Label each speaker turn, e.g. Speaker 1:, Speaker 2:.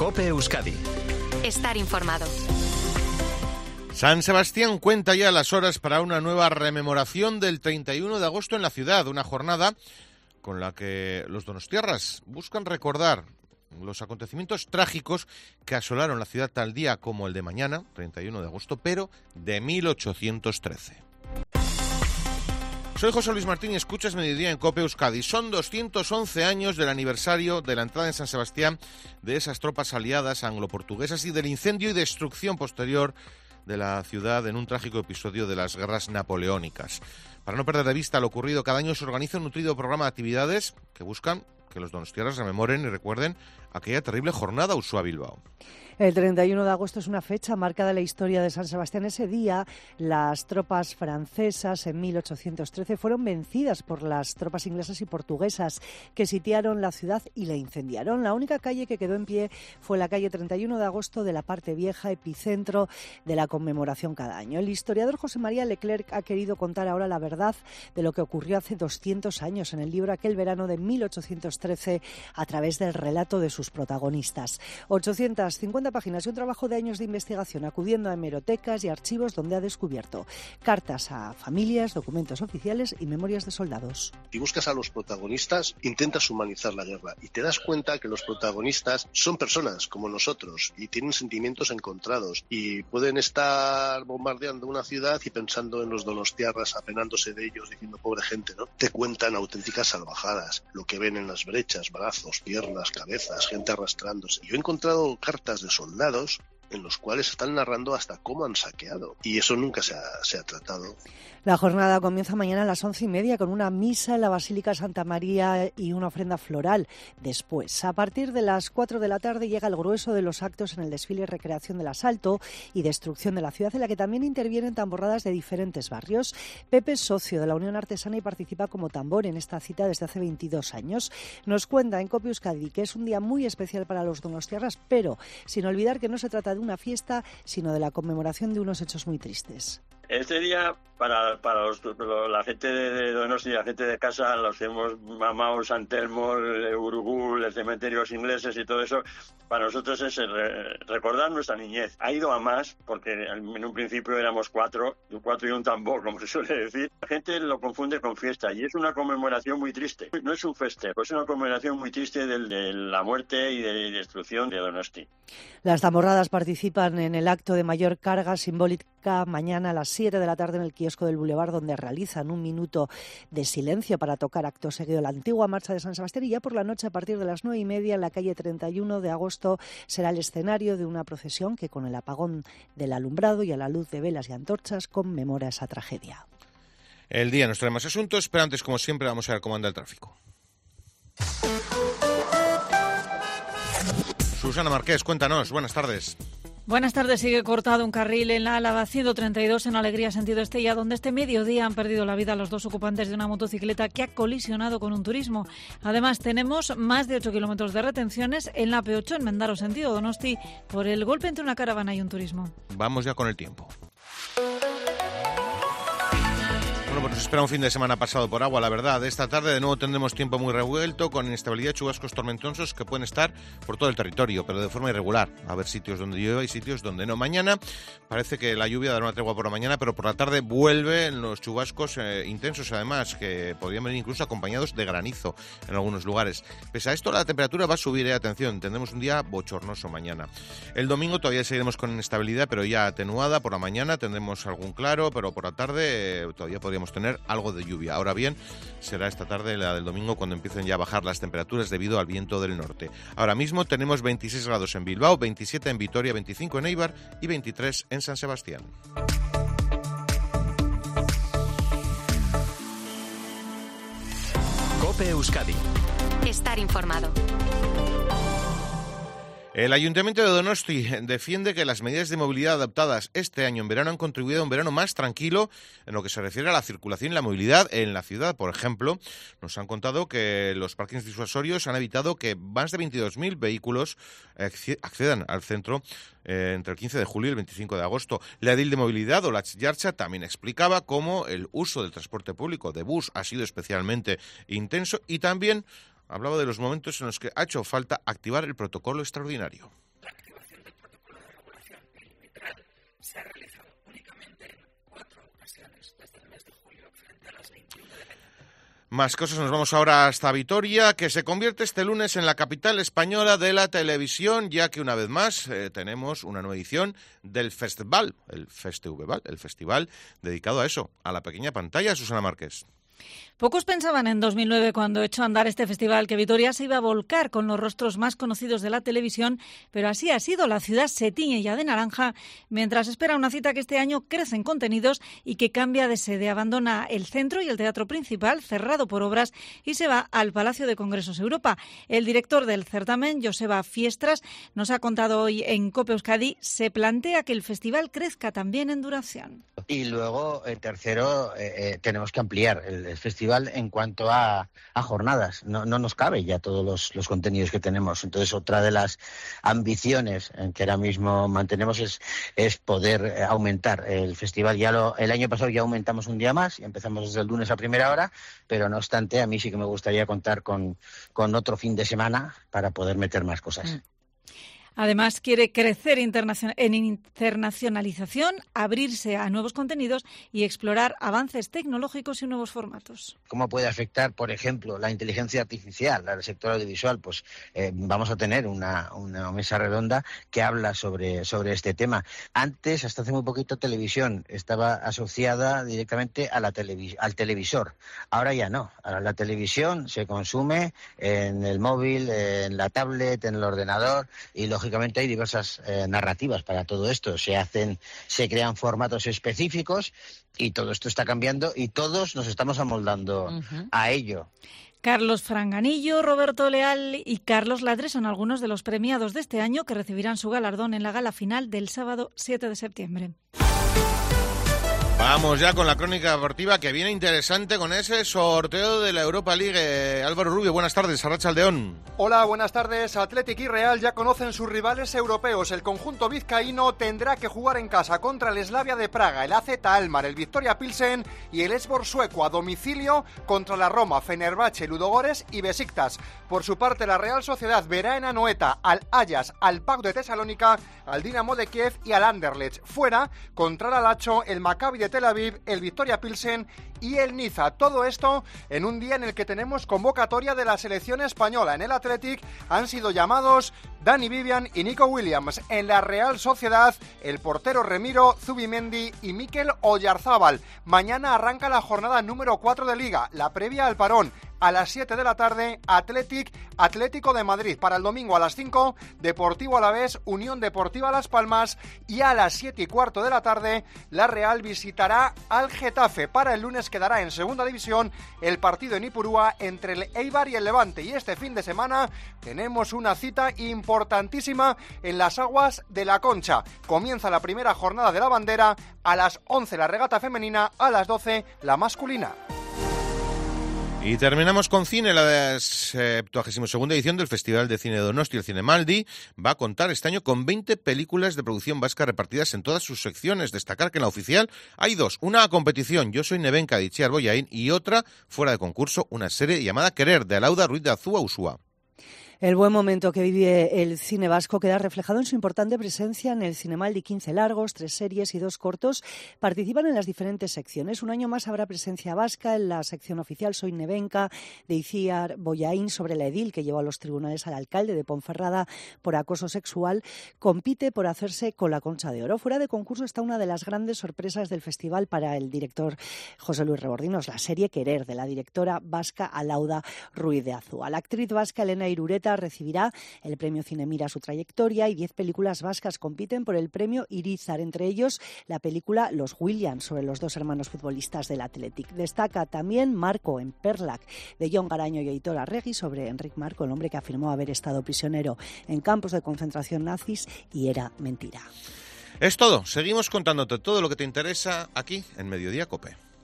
Speaker 1: COPE Euskadi.
Speaker 2: Estar informado.
Speaker 3: San Sebastián cuenta ya las horas para una nueva rememoración del 31 de agosto en la ciudad, una jornada con la que los donostiarras buscan recordar los acontecimientos trágicos que asolaron la ciudad tal día como el de mañana, 31 de agosto, pero de 1813. Soy José Luis Martín y escuchas Mediodía en COPE Euskadi. Son 211 años del aniversario de la entrada en San Sebastián de esas tropas aliadas anglo-portuguesas y del incendio y destrucción posterior de la ciudad en un trágico episodio de las guerras napoleónicas. Para no perder de vista lo ocurrido, cada año se organiza un nutrido programa de actividades que buscan que los donostiarras rememoren y recuerden aquella terrible jornada Uxue-Bilbao.
Speaker 4: El 31 de agosto es una fecha marcada en la historia de San Sebastián. Ese día, las tropas francesas en 1813 fueron vencidas por las tropas inglesas y portuguesas que sitiaron la ciudad y la incendiaron. La única calle que quedó en pie fue la calle 31 de agosto de la parte vieja, epicentro de la conmemoración cada año. El historiador José María Leclerc ha querido contar ahora la verdad de lo que ocurrió hace 200 años en el libro Aquel verano de 1813 a través del relato de sus protagonistas. 850 páginas y un trabajo de años de investigación acudiendo a hemerotecas y archivos donde ha descubierto cartas a familias, documentos oficiales y memorias de soldados.
Speaker 5: Si buscas a los protagonistas, intentas humanizar la guerra y te das cuenta que los protagonistas son personas como nosotros y tienen sentimientos encontrados y pueden estar bombardeando una ciudad y pensando en los donostiarras, apenándose de ellos, diciendo pobre gente, ¿no? Te cuentan auténticas salvajadas, lo que ven en las brechas, brazos, piernas, cabezas, gente arrastrándose. Yo he encontrado cartas de soldados en los cuales están narrando hasta cómo han saqueado. Y eso nunca se ha tratado.
Speaker 4: La jornada comienza mañana a las 11:30 con una misa en la Basílica Santa María y una ofrenda floral. Después, a partir de las 4 de la tarde, llega el grueso de los actos en el desfile y recreación del asalto y destrucción de la ciudad, en la que también intervienen tamborradas de diferentes barrios. Pepe es socio de la Unión Artesana y participa como tambor en esta cita desde hace 22 años. Nos cuenta en COPE Euskadi que es un día muy especial para los donostiarras, pero sin olvidar que no se trata de una fiesta, sino de la conmemoración de unos hechos muy tristes.
Speaker 6: Este día, para la gente de Donosti, la gente de casa, los que hemos mamado San Telmo, Urugul, los cementerios ingleses y todo eso, para nosotros es recordar nuestra niñez. Ha ido a más, porque en un principio éramos cuatro y un tambor, como se suele decir. La gente lo confunde con fiesta y es una conmemoración muy triste. No es un festejo, es una conmemoración muy triste de la muerte y de la destrucción de Donosti.
Speaker 4: Las tamborradas participan en el acto de mayor carga simbólica mañana a las 7 de la tarde en el kiosco del Boulevard, donde realizan un minuto de silencio para tocar acto seguido la antigua marcha de San Sebastián, y ya por la noche a partir de las 9:30 en la calle 31 de agosto será el escenario de una procesión que con el apagón del alumbrado y a la luz de velas y antorchas conmemora esa tragedia.
Speaker 3: El día nos trae más asuntos, pero antes, como siempre, vamos a ver cómo anda el tráfico. Susana Marqués, cuéntanos, buenas tardes.
Speaker 7: Buenas tardes. Sigue cortado un carril en la Álava 132 en Alegría sentido Estella, donde este mediodía han perdido la vida los dos ocupantes de una motocicleta que ha colisionado con un turismo. Además, tenemos más de 8 kilómetros de retenciones en la P8 en Mendaro sentido Donosti por el golpe entre una caravana y un turismo.
Speaker 3: Vamos ya con el tiempo. Bueno, pues nos espera un fin de semana pasado por agua, la verdad. Esta tarde de nuevo tendremos tiempo muy revuelto, con inestabilidad, chubascos tormentosos que pueden estar por todo el territorio, pero de forma irregular. Va a haber sitios donde llueve y sitios donde no. Mañana parece que la lluvia dará una tregua por la mañana, pero por la tarde vuelven los chubascos intensos, además, que podrían venir incluso acompañados de granizo en algunos lugares. Pese a esto, la temperatura va a subir, atención, tendremos un día bochornoso mañana. El domingo todavía seguiremos con inestabilidad, pero ya atenuada. Por la mañana tendremos algún claro, pero por la tarde todavía podríamos tener algo de lluvia. Ahora bien, será esta tarde, la del domingo, cuando empiecen ya a bajar las temperaturas debido al viento del norte. Ahora mismo tenemos 26 grados en Bilbao, 27 en Vitoria, 25 en Eibar y 23 en San Sebastián.
Speaker 1: COPE Euskadi.
Speaker 2: Estar informado.
Speaker 3: El Ayuntamiento de Donosti defiende que las medidas de movilidad adoptadas este año en verano han contribuido a un verano más tranquilo en lo que se refiere a la circulación y la movilidad en la ciudad. Por ejemplo, nos han contado que los parkings disuasorios han evitado que más de 22.000 vehículos accedan al centro entre el 15 de julio y el 25 de agosto. La edil de movilidad, Olatz Yarcha, también explicaba cómo el uso del transporte público de bus ha sido especialmente intenso y también hablaba de los momentos en los que ha hecho falta activar el protocolo extraordinario.
Speaker 1: se ha realizado únicamente en 4 ocasiones desde el mes de julio frente a las 21 de enero.
Speaker 3: Más cosas, nos vamos ahora hasta Vitoria, que se convierte este lunes en la capital española de la televisión, ya que una vez más tenemos una nueva edición del Festival, el festival dedicado a eso, a la pequeña pantalla. Susana Márquez.
Speaker 7: Pocos pensaban en 2009, cuando echó a andar este festival, que Vitoria se iba a volcar con los rostros más conocidos de la televisión, pero así ha sido. La ciudad se tiñe ya de naranja, mientras espera una cita que este año crece en contenidos y que cambia de sede. Abandona el centro y el teatro principal, cerrado por obras, y se va al Palacio de Congresos Europa. El director del certamen, Joseba Fiestras, nos ha contado hoy en COPE Euskadi, se plantea que el festival crezca también en duración.
Speaker 8: Y luego, tercero, tenemos que ampliar el festival en cuanto a jornadas. No nos cabe ya todos los contenidos que tenemos. Entonces, otra de las ambiciones que ahora mismo mantenemos es poder aumentar el festival. El año pasado ya aumentamos un día más y empezamos desde el lunes a primera hora, pero no obstante, a mí sí que me gustaría contar con otro fin de semana para poder meter más cosas.
Speaker 7: Además, quiere crecer en internacionalización, abrirse a nuevos contenidos y explorar avances tecnológicos y nuevos formatos.
Speaker 8: ¿Cómo puede afectar, por ejemplo, la inteligencia artificial al sector audiovisual? Pues vamos a tener una mesa redonda que habla sobre este tema. Antes, hasta hace muy poquito, televisión estaba asociada directamente a al televisor. Ahora ya no. Ahora la televisión se consume en el móvil, en la tablet, en el ordenador y lógicamente hay diversas narrativas para todo esto. Se crean formatos específicos y todo esto está cambiando y todos nos estamos amoldando a ello.
Speaker 7: Carlos Franganillo, Roberto Leal y Carlos Latre son algunos de los premiados de este año que recibirán su galardón en la gala final del sábado 7 de septiembre.
Speaker 3: Vamos ya con la crónica deportiva, que viene interesante con ese sorteo de la Europa League. Álvaro Rubio, buenas tardes, Arratsaldeón.
Speaker 9: Hola, buenas tardes. Athletic y Real ya conocen sus rivales europeos. El conjunto vizcaíno tendrá que jugar en casa contra el Slavia de Praga, el AZ Alkmaar, el Victoria Pilsen y el Espor sueco, a domicilio contra la Roma, Fenerbahce, Ludogorets y Besiktas. Por su parte, la Real Sociedad verá en Anoeta al Ajax, al PAOK de Tesalónica, al Dinamo de Kiev y al Anderlecht. Fuera, contra el Alacho, el Maccabi de Tel Aviv, el Victoria Pilsen y el Niza. Todo esto en un día en el que tenemos convocatoria de la selección española. En el Athletic han sido llamados Dani Vivian y Nico Williams. En la Real Sociedad, el portero Remiro Zubimendi y Mikel Oyarzábal. Mañana arranca la jornada número 4 de Liga, la previa al parón. A las 7 de la tarde, Atlético de Madrid. Para el domingo a las 5, Deportivo Alavés, Unión Deportiva Las Palmas. Y a las 7:15 de la tarde, la Real visitará al Getafe. Para el lunes quedará en segunda división el partido en Ipurúa entre el Eibar y el Levante. Y este fin de semana tenemos una cita importantísima en las aguas de la Concha. Comienza la primera jornada de la bandera. A las 11 la regata femenina, a las 12 la masculina.
Speaker 3: Y terminamos con cine. La 72ª edición del Festival de Cine de Donosti, el Cinemaldi, va a contar este año con 20 películas de producción vasca repartidas en todas sus secciones. Destacar que en la oficial hay 2, una a competición, Yo soy Nevenka, de Itziar Bollaín, y otra fuera de concurso, una serie llamada Querer, de Alauda Ruiz de Azúa Usúa.
Speaker 4: El buen momento que vive el cine vasco queda reflejado en su importante presencia en el Cinemaldi. 15 largos, 3 series y 2 cortos participan en las diferentes secciones. Un año más habrá presencia vasca en la sección oficial Soy Nevenka, de Itziar Bollaín, sobre la edil que llevó a los tribunales al alcalde de Ponferrada por acoso sexual. Compite por hacerse con la Concha de Oro. Fuera de concurso está una de las grandes sorpresas del festival para el director José Luis Rebordinos, la serie Querer, de la directora vasca Alauda Ruiz de Azúa. La actriz vasca Elena Irureta recibirá el premio Cinemira a su trayectoria y 10 películas vascas compiten por el premio Irizar, entre ellos la película Los Williams, sobre los 2 hermanos futbolistas del Athletic. Destaca también Marco, en Perlac, de Jon Garaño y Aitor Arregui, sobre Enric Marco, el hombre que afirmó haber estado prisionero en campos de concentración nazis y era mentira.
Speaker 3: Es todo. Seguimos contándote todo lo que te interesa aquí en Mediodía COPE.